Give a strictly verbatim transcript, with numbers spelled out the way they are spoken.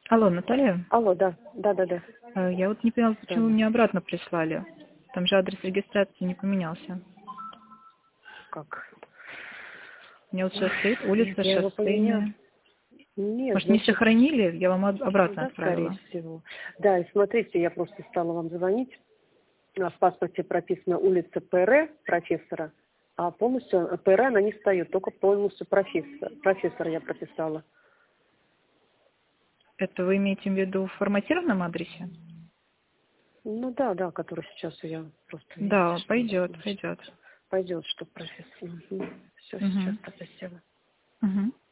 Алло, Наталья? Алло, да, да, да, да. Э, Я вот не поняла, почему Да. вы мне обратно прислали. Там же адрес регистрации не поменялся. Как? У меня вот сейчас стоит Нет, улица я его поменяла. Шоссейная. Нет, Может, не значит, сохранили? Я вам об- обратно да, скорее отправила. всего. Да, и смотрите, я просто стала вам звонить. У нас в паспорте прописана улица ПР профессора, а полностью ПР она не встает, только полностью профессор. Профессора я прописала. Это вы имеете в виду в форматированном адресе? Ну да, да, который сейчас я просто, видите, Да, что пойдет, значит. пойдет. Пойдет, что профессор. Все, сейчас Угу. тогда сделаю. Угу.